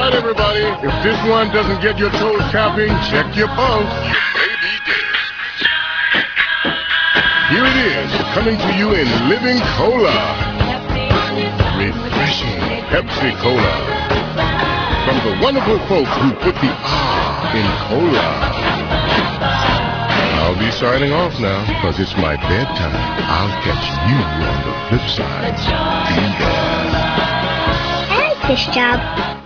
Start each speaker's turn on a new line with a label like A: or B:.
A: right, everybody. If this one doesn't get your toes tapping, check your pulse. You may be dead. Here it is, coming to you in Living Cola. Refreshing Pepsi Cola. From the wonderful folks who put the R in cola. I'll be signing off now, because it's my bedtime. I'll catch you on the flip side. Be there.
B: I like this job.